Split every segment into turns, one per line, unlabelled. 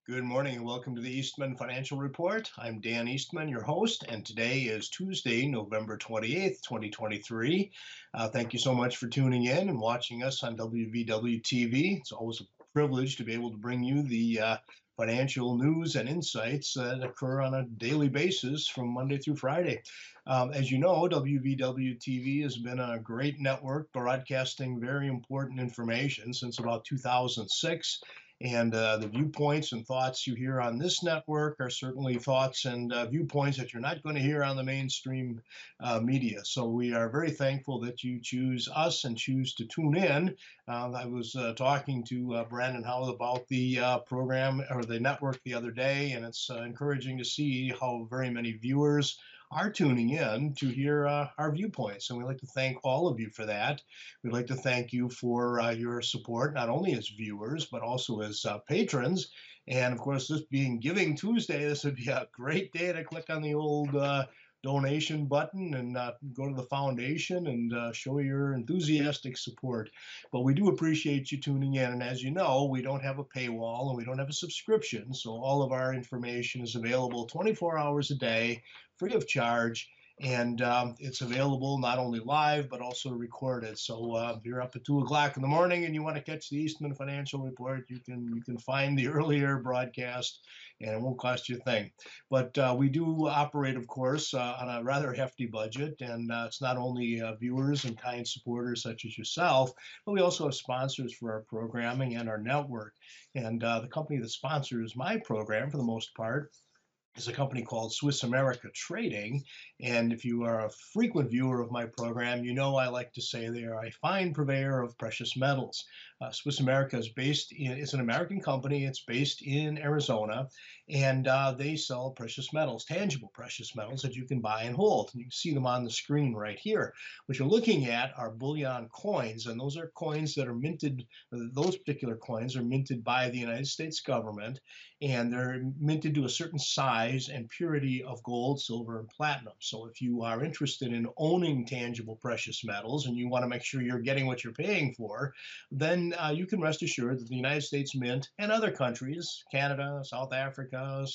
Good morning and welcome to the Eastman Financial Report. I'm Dan Eastman, your host, and today is Tuesday, November 28th, 2023. Thank you so much for tuning in and watching us on WVW TV. It's always a privilege to be able to bring you the financial news and insights that occur on a daily basis from Monday through Friday. As you know, WVW TV has been a great network broadcasting very important information since about 2006. And the viewpoints and thoughts you hear on this network are certainly thoughts and viewpoints that you're not going to hear on the mainstream media. So we are very thankful that you choose us and choose to tune in. I was talking to Brandon Howell about the program or the network the other day, and it's encouraging to see how very many viewers are tuning in to hear our viewpoints. And we'd like to thank all of you for that. We'd like to thank you for your support, not only as viewers, but also as patrons. And of course, this being Giving Tuesday, this would be a great day to click on the old donation button and go to the foundation and show your enthusiastic support. But we do appreciate you tuning in. And as you know, we don't have a paywall and we don't have a subscription. So all of our information is available 24 hours a day, free of charge. And it's available not only live, but also recorded. So if you're up at 2 o'clock in the morning and you want to catch the Eastman Financial Report, you can find the earlier broadcast, and it won't cost you a thing. But we do operate, of course, on a rather hefty budget, and it's not only viewers and kind supporters such as yourself, but we also have sponsors for our programming and our network. And the company that sponsors my program, for the most part, is a company called Swiss America Trading. And if you are a frequent viewer of my program, you know I like to say they are a fine purveyor of precious metals. Swiss America it's an American company. It's based in Arizona, and they sell precious metals, tangible precious metals that you can buy and hold. And you can see them on the screen right here. What you're looking at are bullion coins, and those are coins that are minted. Those particular coins are minted by the United States government, and they're minted to a certain size and purity of gold, silver, and platinum. So if you are interested in owning tangible precious metals and you want to make sure you're getting what you're paying for, then you can rest assured that the United States Mint and other countries, Canada, South Africa,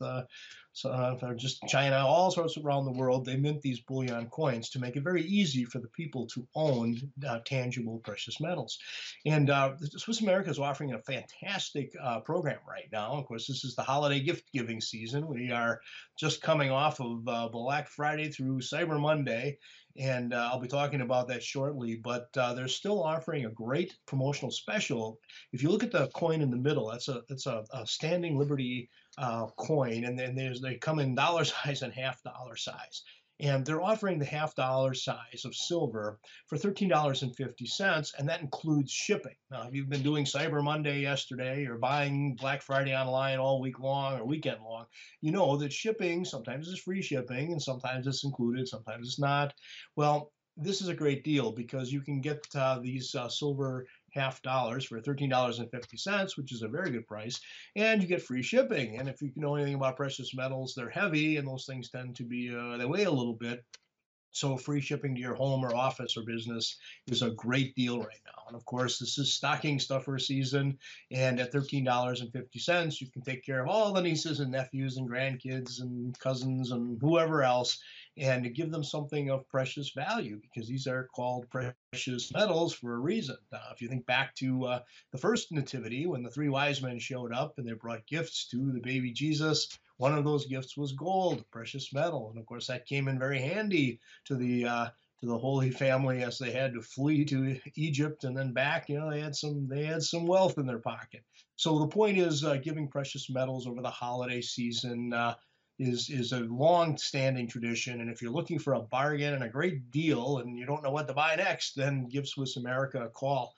just China, all sorts around the world, they mint these bullion coins to make it very easy for the people to own tangible precious metals. And Swiss America is offering a fantastic program right now. Of course, this is the holiday gift giving season. We are just coming off of Black Friday through Cyber Monday, and I'll be talking about that shortly. But they're still offering a great promotional special. If you look at the coin in the middle, that's a Standing Liberty coin, and then they come in dollar size and $half size. And they're offering the $half size of silver for $13.50, and that includes shipping. Now, if you've been doing Cyber Monday yesterday or buying Black Friday online all week long or weekend long, you know that shipping sometimes is free shipping and sometimes it's included, sometimes it's not. Well, this is a great deal because you can get these silver $half for $13.50, which is a very good price, and you get free shipping. And if you know anything about precious metals, they're heavy, and those things tend to be they weigh a little bit. So free shipping to your home or office or business is a great deal right now. And of course, this is stocking stuffer season. And at $13.50, you can take care of all the nieces and nephews and grandkids and cousins and whoever else, and to give them something of precious value, because these are called precious metals for a reason. If you think back to the first nativity, when the three wise men showed up and they brought gifts to the baby Jesus, one of those gifts was gold, precious metal. And of course, that came in very handy to the Holy Family as they had to flee to Egypt and then back. You know, they had some wealth in their pocket. So the point is, giving precious metals over the holiday season is a long-standing tradition. And if you're looking for a bargain and a great deal and you don't know what to buy next, then give Swiss America a call,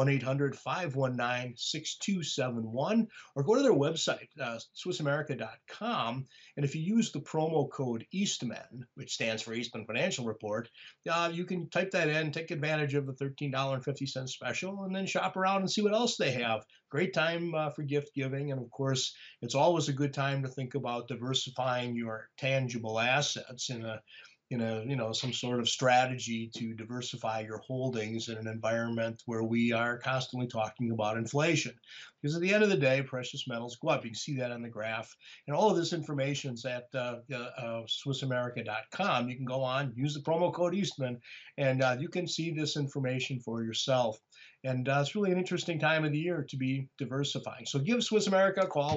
1-800-519-6271, or go to their website, SwissAmerica.com. And if you use the promo code Eastman, which stands for Eastman Financial Report, you can type that in, take advantage of the $13.50 special, and then shop around and see what else they have. Great time for gift giving. And of course, it's always a good time to think about diversifying your tangible assets in some sort of strategy to diversify your holdings in an environment where we are constantly talking about inflation. Because at the end of the day, precious metals go up. You can see that on the graph. And all of this information is at SwissAmerica.com. You can go on, use the promo code Eastman, and you can see this information for yourself. And it's really an interesting time of the year to be diversifying. So give Swiss America a call,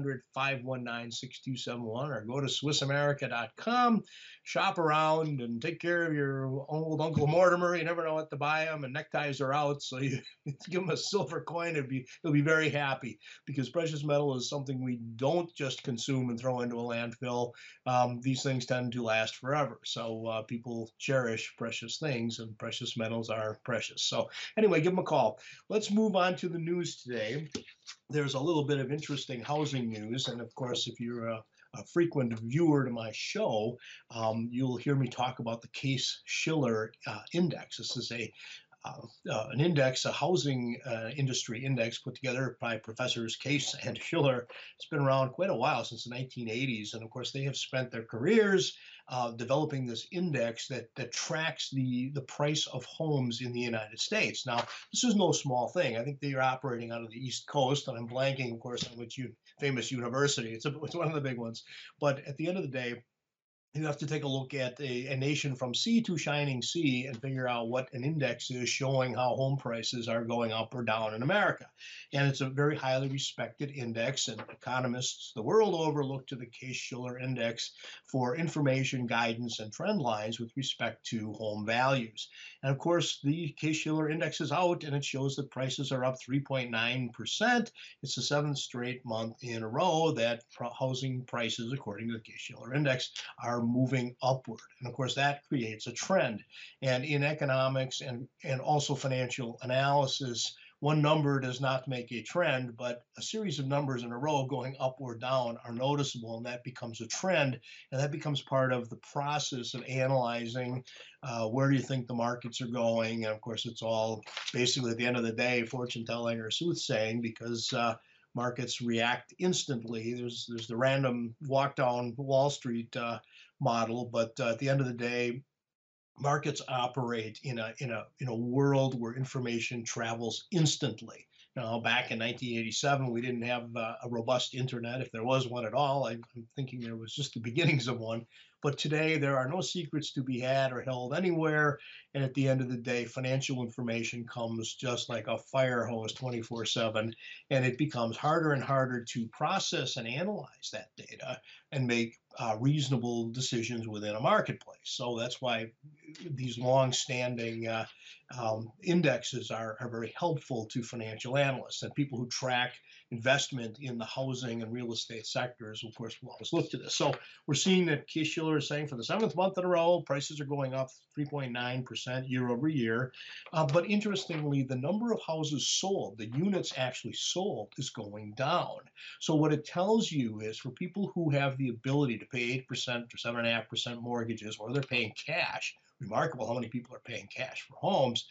1-800-519-6271, or go to SwissAmerica.com, shop around, and take care of your old Uncle Mortimer. You never know what to buy him, and neckties are out, so you give him a silver coin. He'll be very happy, because precious metal is something we don't just consume and throw into a landfill. These things tend to last forever. So people cherish precious things, and precious metals are precious. So anyway, give them a call. Let's move on to the news today. There's a little bit of interesting housing news. And of course, if you're a frequent viewer to my show, you'll hear me talk about the Case-Shiller Index. This is an index, a housing industry index put together by Professors Case and Shiller. It's been around quite a while, since the 1980s. And of course, they have spent their careers developing this index that tracks the price of homes in the United States. Now, this is no small thing. I think they are operating out of the East Coast, and I'm blanking, of course, on which famous university. It's one of the big ones. But at the end of the day, you have to take a look at a nation from sea to shining sea and figure out what an index is showing how home prices are going up or down in America. And it's a very highly respected index, and economists the world over look to the Case-Shiller Index for information, guidance, and trend lines with respect to home values. And of course, the Case-Shiller Index is out, and it shows that prices are up 3.9%. It's the 7th straight month in a row that housing prices, according to the Case-Shiller Index, are moving upward. And of course, that creates a trend. And in economics and also financial analysis, one number does not make a trend, but a series of numbers in a row going up or down are noticeable, and that becomes a trend. And that becomes part of the process of analyzing where do you think the markets are going. And of course, it's all basically, at the end of the day, fortune telling or soothsaying, because markets react instantly. There's the random walk down Wall Street model, but at the end of the day, markets operate in a world where information travels instantly. Now, back in 1987, we didn't have a robust internet, if there was one at all. I'm thinking there was just the beginnings of one. But today, there are no secrets to be had or held anywhere. And at the end of the day, financial information comes just like a fire hose 24/7. And it becomes harder and harder to process and analyze that data and make reasonable decisions within a marketplace. So that's why these long-standing indexes are very helpful to financial analysts, and people who track investment in the housing and real estate sectors, of course, will always look to this. So we're seeing that Case-Shiller is saying for the 7th month in a row, prices are going up 3.9% year over year. But interestingly, the number of houses sold, the units actually sold, is going down. So what it tells you is, for people who have the ability to pay 8% or 7.5% mortgages, or they're paying cash, remarkable how many people are paying cash for homes.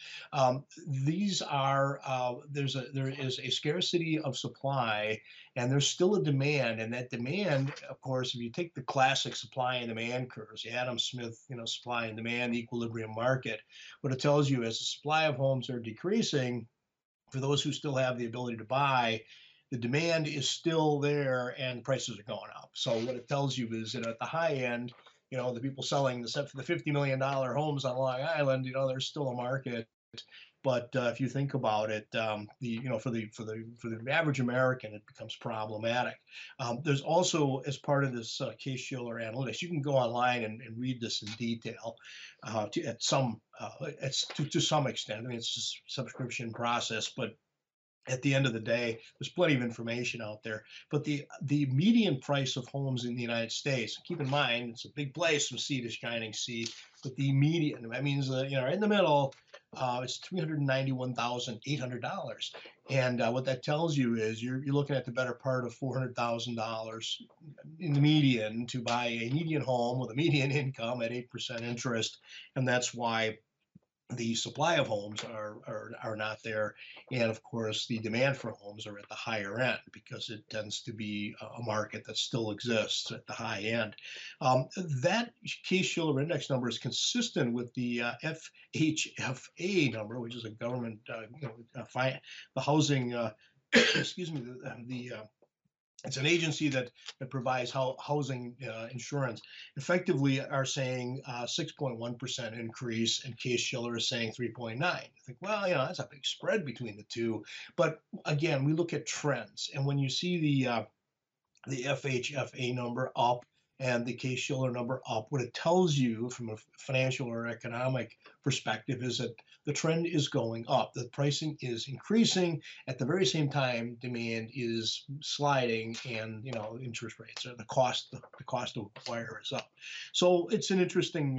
There is a scarcity of supply, and there's still a demand. And that demand, of course, if you take the classic supply and demand curves, the Adam Smith, supply and demand equilibrium market, what it tells you is the supply of homes are decreasing. For those who still have the ability to buy, the demand is still there and prices are going up. So what it tells you is that at the high end, the people selling the $50 million homes on Long Island, there's still a market. But if you think about it, for the average American, it becomes problematic. There's also, as part of this Case-Shiller analytics, you can go online and read this in detail to some extent. I mean, it's a subscription process, but at the end of the day, there's plenty of information out there. But the median price of homes in the United States, keep in mind, it's a big place from sea to shining sea, but the median, that means right in the middle, it's $391,800. And what that tells you is you're looking at the better part of $400,000 in the median to buy a median home with a median income at 8% interest. And that's why the supply of homes are not there, and of course the demand for homes are at the higher end because it tends to be a market that still exists at the high end. That Case-Shiller index number is consistent with the FHFA number, which is a government, the housing, excuse me, it's an agency that provides housing insurance. Effectively, are saying 6.1% increase, and Case-Shiller is saying 3.9. I think, well, that's a big spread between the two. But again, we look at trends, and when you see the FHFA number up and the Case-Shiller number up, what it tells you from a financial or economic perspective is that the trend is going up. The pricing is increasing. At the very same time, demand is sliding, and interest rates or the cost to acquire is up. So it's an interesting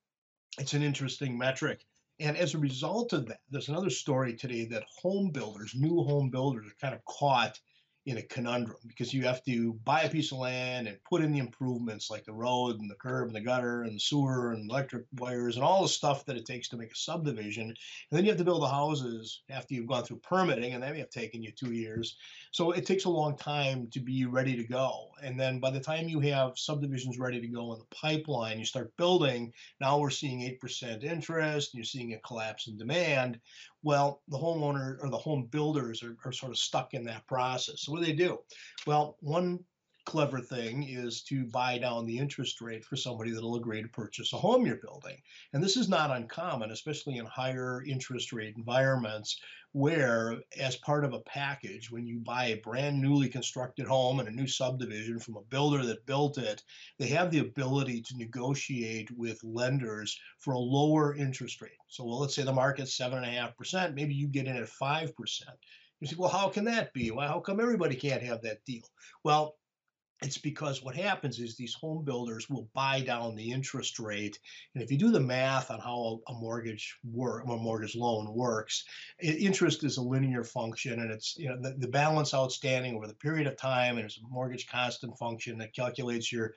metric. And as a result of that, there's another story today that new home builders, are kind of caught in a conundrum because you have to buy a piece of land and put in the improvements like the road and the curb and the gutter and the sewer and electric wires and all the stuff that it takes to make a subdivision. And then you have to build the houses after you've gone through permitting, and that may have taken you 2 years. So it takes a long time to be ready to go. And then by the time you have subdivisions ready to go in the pipeline, you start building. Now we're seeing 8% interest, and you're seeing a collapse in demand. Well, the homeowner or the home builders are sort of stuck in that process. So what do they do? Well, one clever thing is to buy down the interest rate for somebody that'll agree to purchase a home you're building. And this is not uncommon, especially in higher interest rate environments, where as part of a package, when you buy a brand newly constructed home and a new subdivision from a builder that built it, they have the ability to negotiate with lenders for a lower interest rate. So, well, let's say the market's 7.5%, maybe you get in at 5%. You say, well, how can that be? Well, how come everybody can't have that deal? Well, it's because what happens is these home builders will buy down the interest rate. And if you do the math on how a mortgage loan works, interest is a linear function, and it's the balance outstanding over the period of time, and it's a mortgage constant function that calculates your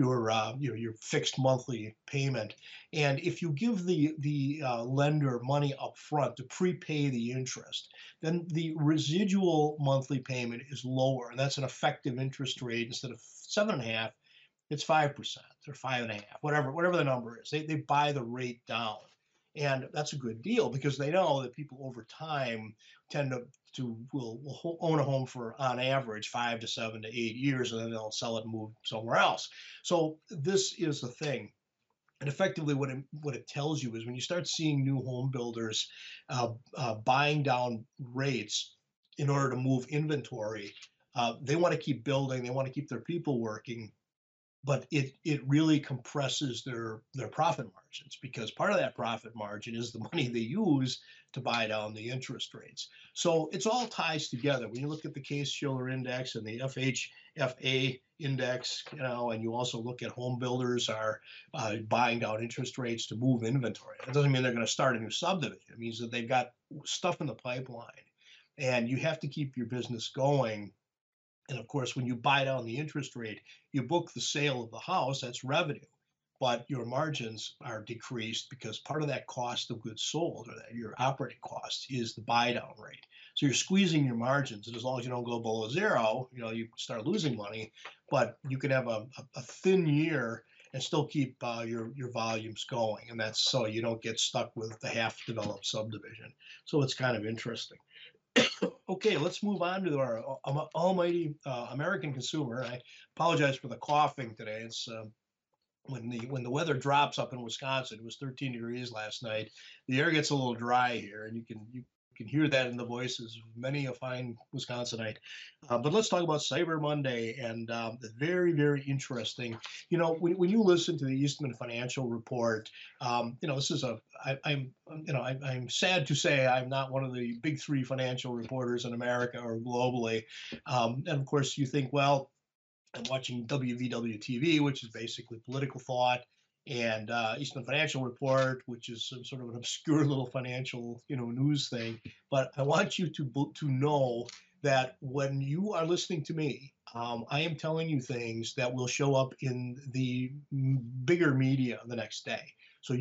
fixed monthly payment. And if you give the lender money up front to prepay the interest, then the residual monthly payment is lower, and that's an effective interest rate. Instead of 7.5, it's 5% or 5.5, whatever the number is. They buy the rate down, and that's a good deal because they know that people over time tend will own a home for on average 5 to 7 to 8 years, and then they'll sell it and move somewhere else. So this is the thing. And effectively, what it tells you is when you start seeing new home builders buying down rates in order to move inventory, they want to keep building, they want to keep their people working, but it really compresses their profit margins, because part of that profit margin is the money they use to buy down the interest rates. So it's all ties together. When you look at the Case-Shiller index and the FHFA index, and you also look at home builders are buying down interest rates to move inventory. That doesn't mean they're going to start a new subdivision. It means that they've got stuff in the pipeline, and you have to keep your business going. And of course, when you buy down the interest rate, you book the sale of the house, that's revenue, but your margins are decreased because part of that cost of goods sold, or that your operating cost, is the buy down rate. So you're squeezing your margins, and as long as you don't go below zero, you start losing money, but you can have a thin year and still keep your volumes going. And that's so you don't get stuck with the half developed subdivision. So it's kind of interesting. Okay, let's move on to our almighty American consumer. I apologize for the coughing today. It's when the weather drops up in Wisconsin. It was 13 degrees last night. The air gets a little dry here, and you can hear that in the voices of many a fine Wisconsinite. But let's talk about Cyber Monday, and very, very interesting. When you listen to the Eastman Financial Report, this is I'm sad to say I'm not one of the big three financial reporters in America or globally. And of course, you think, well, I'm watching WVW TV, which is basically political thought, and Eastman Financial Report, which is some sort of an obscure little financial, news thing. But I want you to know that when you are listening to me, I am telling you things that will show up in the bigger media the next day. So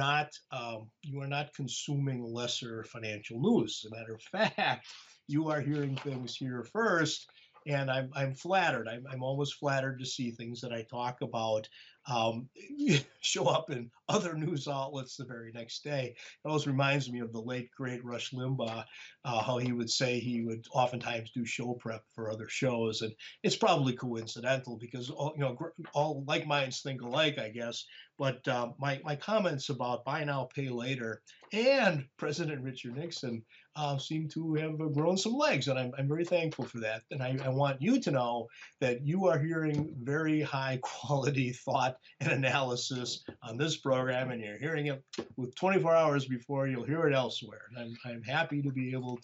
you are not consuming lesser financial news. As a matter of fact, you are hearing things here first, and I'm flattered. I'm always flattered to see things that I talk about um, show up in other news outlets the very next day. It always reminds me of the late great Rush Limbaugh, how he would say he would oftentimes do show prep for other shows, and it's probably coincidental because all like minds think alike, I guess. But my comments about buy now, pay later, and President Richard Nixon seem to have grown some legs, and I'm very thankful for that. And I want you to know that you are hearing very high quality thought and analysis on this program, and you're hearing it with 24 hours before you'll hear it elsewhere. And I'm happy to be able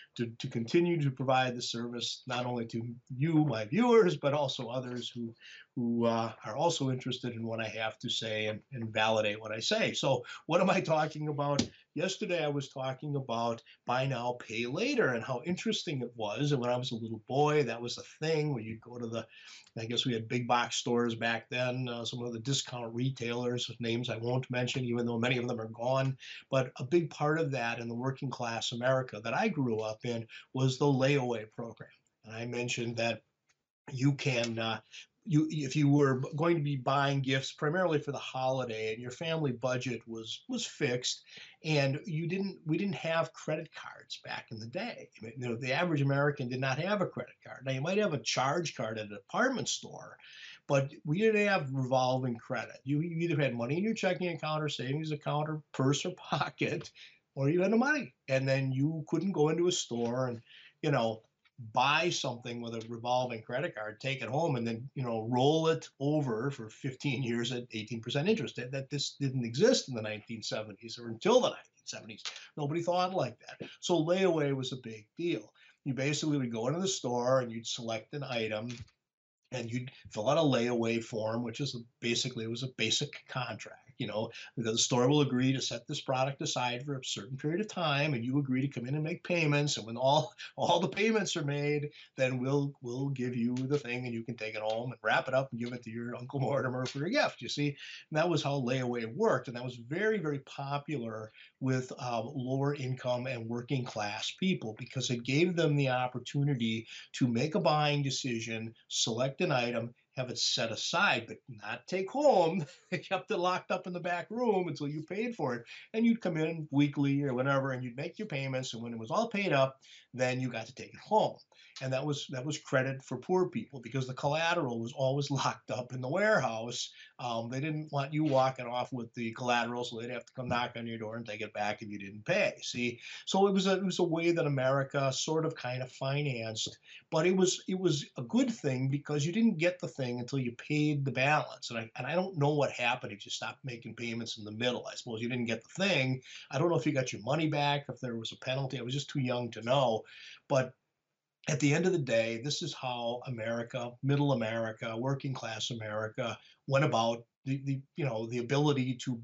to continue to provide the service not only to you, my viewers, but also others who are also interested in what I have to say and validate what I say. So what am I talking about? Yesterday, I was talking about buy now, pay later, and how interesting it was. And when I was a little boy, that was a thing where you'd go to I guess we had big box stores back then, some of the discount retailers, names I won't mention, even though many of them are gone. But a big part of that in the working class America that I grew up in was the layaway program. And I mentioned that you can if you were going to be buying gifts primarily for the holiday and your family budget was fixed, and we didn't have credit cards back in the day. I mean, the average American did not have a credit card. Now you might have a charge card at a department store, but we didn't have revolving credit. You either had money in your checking account or savings account or purse or pocket, or you had no money, and then you couldn't go into a store and you know buy something with a revolving credit card, take it home, and then roll it over for 15 years at 18% interest. That this didn't exist in the 1970s or until the 1970s. Nobody thought like that. So layaway was a big deal. You basically would go into the store and you'd select an item and you'd fill out a layaway form, which is basically it was a basic contract. The store will agree to set this product aside for a certain period of time, and you agree to come in and make payments. And when all the payments are made, then we'll give you the thing, and you can take it home and wrap it up and give it to your Uncle Mortimer for a gift. You see, and that was how layaway worked, and that was very, very popular with lower income and working class people because it gave them the opportunity to make a buying decision, select an item, have it set aside, but not take home. They kept it locked up in the back room until you paid for it. And you'd come in weekly or whatever, and you'd make your payments. And when it was all paid up, then you got to take it home. And that was credit for poor people because the collateral was always locked up in the warehouse. They didn't want you walking off with the collateral, so they'd have to come knock on your door and take it back if you didn't pay. See, so it was a way that America sort of kind of financed, but it was a good thing because you didn't get the thing until you paid the balance. And I don't know what happened if you stopped making payments in the middle. I suppose you didn't get the thing. I don't know if you got your money back, if there was a penalty. I was just too young to know. But at the end of the day, this is how America, middle America, working class America went about the ability to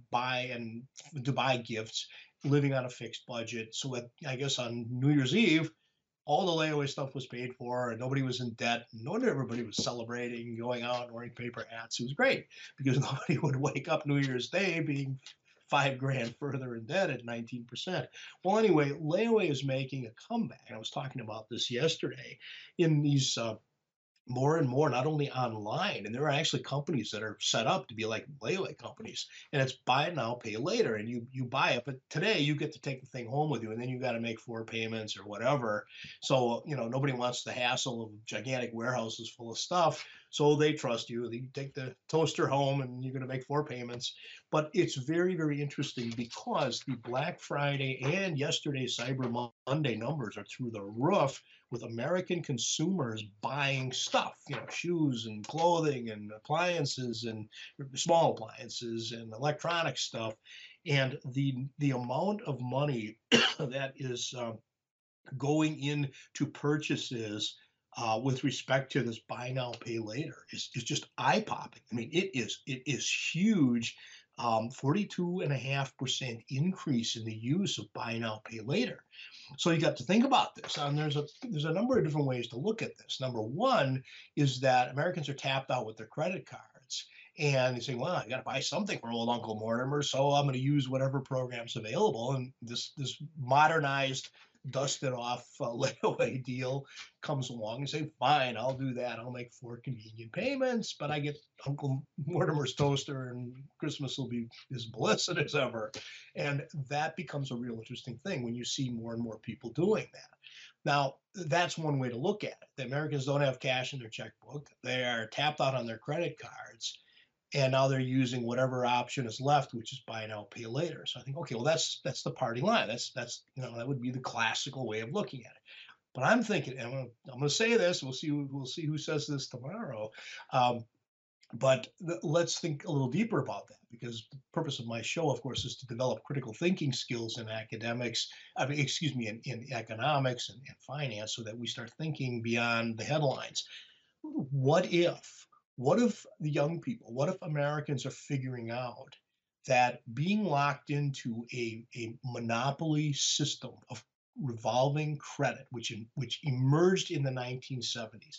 buy gifts, living on a fixed budget. So I guess on New Year's Eve, all the layaway stuff was paid for and nobody was in debt. Not everybody was celebrating, going out and wearing paper hats. It was great because nobody would wake up New Year's Day being $5,000 further in debt at 19%. Well, anyway, layaway is making a comeback. I was talking about this yesterday in these more and more, not only online, and there are actually companies that are set up to be like layaway companies, and it's buy it now, pay later, and you buy it, but today you get to take the thing home with you, and then you got to make 4 payments or whatever. So nobody wants the hassle of gigantic warehouses full of stuff, so they trust you. You take the toaster home, and you're going to make 4 payments. But it's very, very interesting because the Black Friday and yesterday's Cyber Monday numbers are through the roof with American consumers buying stuff, shoes and clothing and appliances and small appliances and electronic stuff. And the amount of money that is going into purchases with respect to this buy now, pay later is just eye popping. I mean, it is huge. 42.5% increase in the use of buy now, pay later. So you got to think about this. And there's a number of different ways to look at this. Number one is that Americans are tapped out with their credit cards. And they say, well, I got to buy something for old Uncle Mortimer, so I'm going to use whatever program's available. And this modernized, dusted off layaway deal comes along and say, fine, I'll do that. I'll make 4 convenient payments, but I get Uncle Mortimer's toaster, and Christmas will be as blessed as ever. And that becomes a real interesting thing when you see more and more people doing that. Now, that's one way to look at it. The Americans don't have cash in their checkbook. They are tapped out on their credit cards, and now they're using whatever option is left, which is buy now, pay later. So I think, okay, well, that's the party line. That's that would be the classical way of looking at it. But I'm thinking, and I'm going to say this. We'll see who says this tomorrow. Um, but let's think a little deeper about that, because the purpose of my show, of course, is to develop critical thinking skills in academics, excuse me, in economics and finance, so that we start thinking beyond the headlines. What if, what if the young people, what if Americans are figuring out that being locked into a monopoly system of revolving credit, which emerged in the 1970s,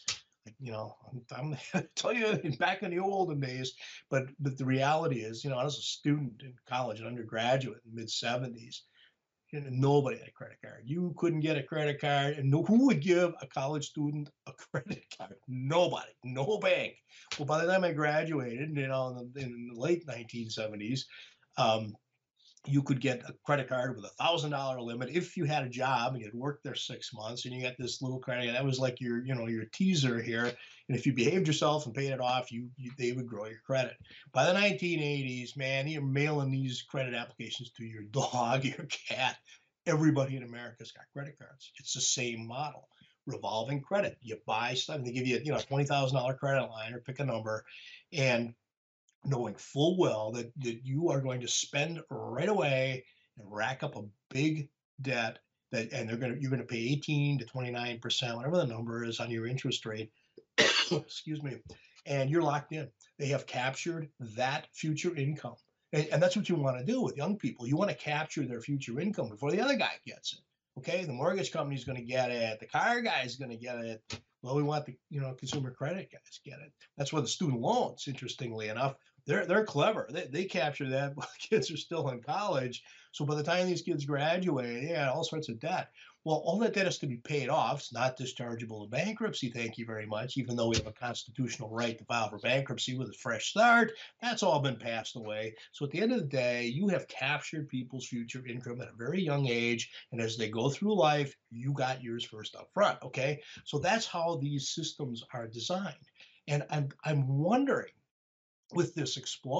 I'm tell you, back in the olden days, but the reality is, I was a student in college, an undergraduate in the mid 70s, and nobody had a credit card. You couldn't get a credit card, and who would give a college student a credit card? Nobody, no bank. Well, by the time I graduated, in the late 1970s, um, you could get a credit card with $1,000 limit if you had a job and you'd worked there 6 months, and you got this little credit. That was like your teaser here. And if you behaved yourself and paid it off, they would grow your credit. By the 1980s, man, you're mailing these credit applications to your dog, your cat. Everybody in America's got credit cards. It's the same model. Revolving credit. You buy stuff, and they give you a $20,000 credit line, or pick a number, and knowing full well that you are going to spend right away and rack up a big debt, and you're going to pay 18 to 29%, whatever the number is, on your interest rate. Excuse me. And you're locked in. They have captured that future income. And that's what you want to do with young people. You want to capture their future income before the other guy gets it. Okay, the mortgage company's going to get it. The car guy's going to get it. Well, we want the consumer credit guys get it. That's where the student loans, interestingly enough, they're clever. They capture that while kids are still in college. So by the time these kids graduate, yeah, all sorts of debt. Well, all that debt has to be paid off. It's not dischargeable to bankruptcy, thank you very much, even though we have a constitutional right to file for bankruptcy with a fresh start. That's all been passed away. So at the end of the day, you have captured people's future income at a very young age. And as they go through life, you got yours first up front. Okay. So that's how these systems are designed. And I'm wondering, with this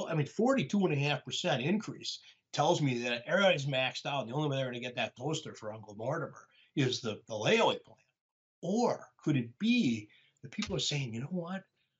42.5% increase tells me that everybody's maxed out. And the only way they're going to get that toaster for Uncle Mortimer is the layaway plan. Or could it be that people are saying, you know what?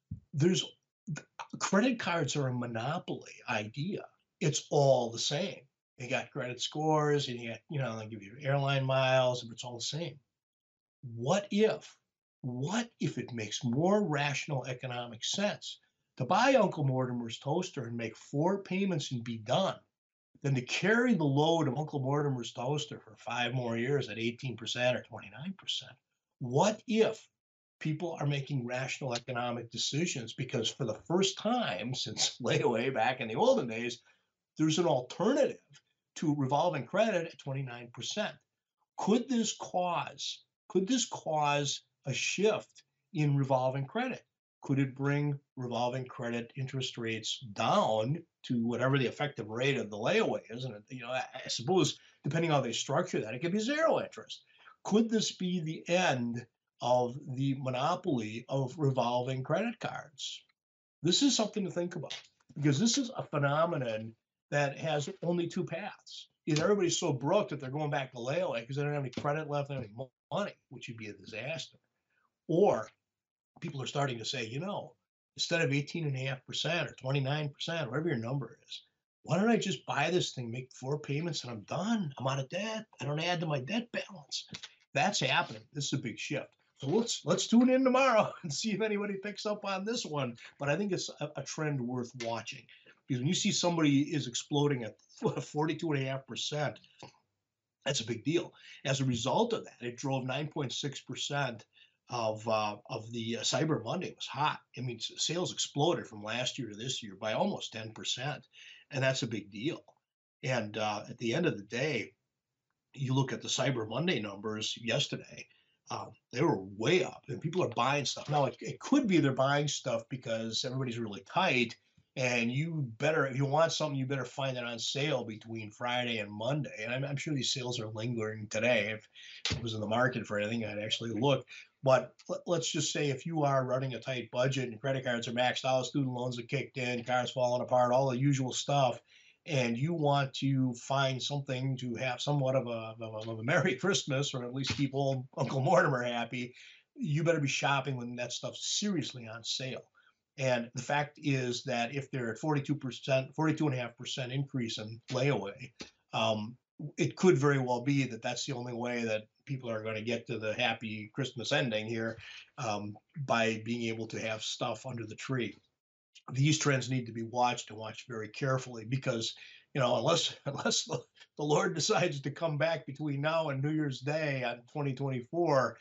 Credit cards are a monopoly idea. It's all the same. You got credit scores, and they give you airline miles, and it's all the same. What if it makes more rational economic sense to buy Uncle Mortimer's toaster and make 4 payments and be done, than to carry the load of Uncle Mortimer's toaster for 5 more years at 18% or 29%? What if people are making rational economic decisions because for the first time since layaway back in the olden days, there's an alternative to revolving credit at 29%? Could this cause a shift in revolving credit? Could it bring revolving credit interest rates down to whatever the effective rate of the layaway is? And I suppose, depending on how they structure that, it could be 0 interest. Could this be the end of the monopoly of revolving credit cards? This is something to think about, because this is a phenomenon that has only 2 paths. Either everybody's so broke that they're going back to layaway because they don't have any credit left, they don't have any money, which would be a disaster. Or people are starting to say, instead of 18.5% or 29%, whatever your number is, why don't I just buy this thing, make 4 payments, and I'm done? I'm out of debt. I don't add to my debt balance. That's happening. This is a big shift. So let's tune in tomorrow and see if anybody picks up on this one. But I think it's a trend worth watching, because when you see somebody is exploding at 42.5%, that's a big deal. As a result of that, it drove 9.6% of the Cyber Monday was hot. I mean, sales exploded from last year to this year by almost 10%, and that's a big deal. And at the end of the day, you look at the Cyber Monday numbers yesterday, they were way up, and people are buying stuff. Now, it could be they're buying stuff because everybody's really tight, and you better, if you want something, you better find it on sale between Friday and Monday. And I'm sure these sales are lingering today. If it was in the market for anything, I'd actually look. But let's just say if you are running a tight budget and credit cards are maxed out, student loans are kicked in, cars falling apart, all the usual stuff, and you want to find something to have somewhat of a Merry Christmas, or at least keep old Uncle Mortimer happy, you better be shopping when that stuff's seriously on sale. And the fact is that if they're at 42%, 42.5% increase in layaway, um, it could very well be that that's the only way that people are going to get to the happy Christmas ending here, by being able to have stuff under the tree. These trends need to be watched and watched very carefully, because unless the Lord decides to come back between now and New Year's Day on 2024,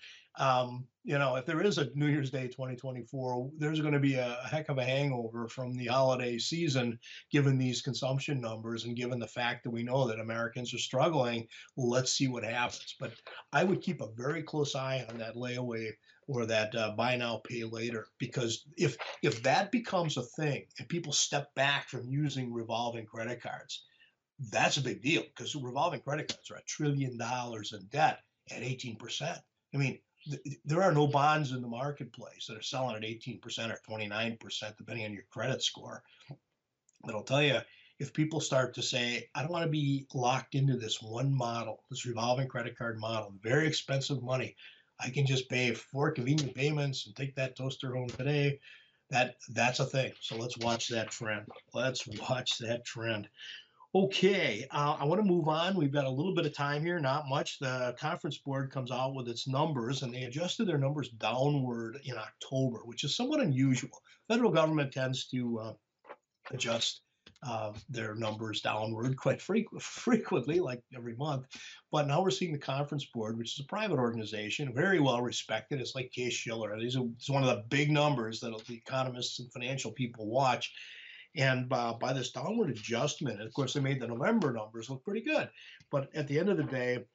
if there is a New Year's Day 2024, there's going to be a heck of a hangover from the holiday season, given these consumption numbers and given the fact that we know that Americans are struggling. Let's see what happens. But I would keep a very close eye on that layaway, or that buy now, pay later, because if that becomes a thing and people step back from using revolving credit cards, that's a big deal, because revolving credit cards are $1 trillion in debt at 18%. I mean, there are no bonds in the marketplace that are selling at 18% or 29%, depending on your credit score. But I'll tell you, if people start to say, I don't want to be locked into this one model, this revolving credit card model, very expensive money, I can just pay 4 convenient payments and take that toaster home today. That's a thing. So let's watch that trend. Let's watch that trend. Okay, I want to move on. We've got a little bit of time here, not much. The conference board comes out with its numbers, and they adjusted their numbers downward in October, which is somewhat unusual. Federal government tends to adjust their numbers downward quite frequently, like every month. But now we're seeing the Conference Board, which is a private organization, very well respected. It's like Case-Shiller. It's one of the big numbers that the economists and financial people watch. And by this downward adjustment, and of course, they made the November numbers look pretty good. But at the end of the day,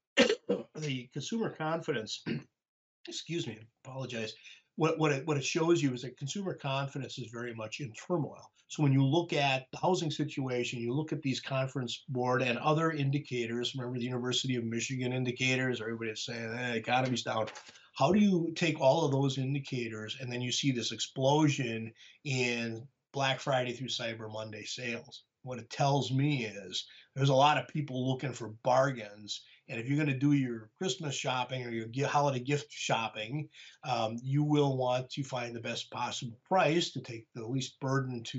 the consumer confidence, excuse me, I apologize. What it shows you is that consumer confidence is very much in turmoil. So when you look at the housing situation, you look at these conference board and other indicators. Remember the University of Michigan indicators? Everybody's saying the economy's down. How do you take all of those indicators and then you see this explosion in Black Friday through Cyber Monday sales? What it tells me is there's a lot of people looking for bargains, and if you're going to do your Christmas shopping or your holiday gift shopping, you will want to find the best possible price to take the least burden to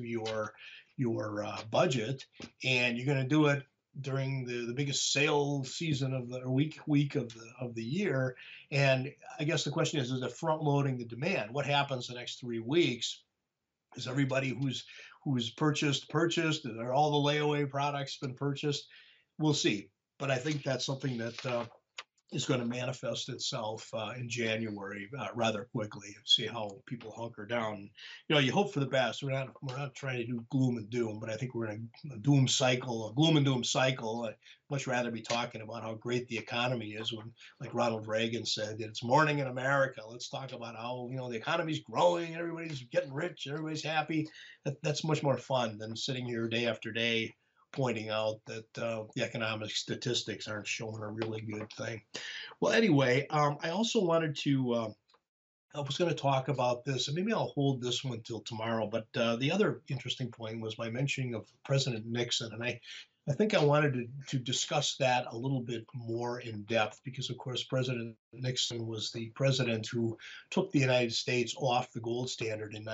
your budget, and you're going to do it during the biggest sale season of the week of the year. And I guess the question is it front loading the demand? What happens the next 3 weeks? Is everybody who's purchased? Are all the layaway products been purchased? We'll see. But I think that's something that is going to manifest itself in January rather quickly. See how people hunker down. You hope for the best. We're not trying to do gloom and doom, but I think we're in a gloom and doom cycle. I'd much rather be talking about how great the economy is, when, like Ronald Reagan said, it's morning in America. Let's talk about how the economy's growing, everybody's getting rich, everybody's happy. That's much more fun than sitting here day after day pointing out that the economic statistics aren't showing a really good thing. Well, anyway, I also wanted to. I was going to talk about this, and maybe I'll hold this one till tomorrow. But the other interesting point was my mentioning of President Nixon, and I think I wanted to discuss that a little bit more in depth, because, of course, President Nixon was the president who took the United States off the gold standard in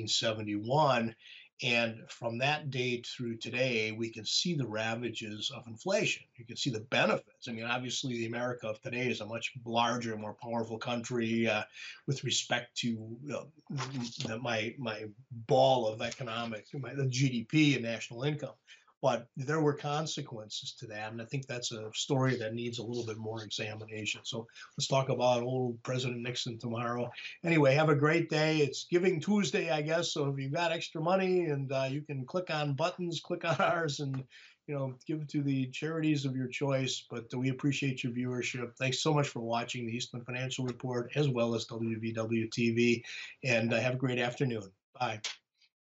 1971. And from that date through today, we can see the ravages of inflation. You can see the benefits. I mean, obviously, the America of today is a much larger, more powerful country with respect to my ball of the GDP and national income. but there were consequences to that. And I think that's a story that needs a little bit more examination. So let's talk about old President Nixon tomorrow. Anyway, have a great day. It's Giving Tuesday, I guess. So if you've got extra money and you can click on buttons, click on ours and give to the charities of your choice. But we appreciate your viewership. Thanks so much for watching the Eastman Financial Report as well as WVW TV. And have a great afternoon. Bye.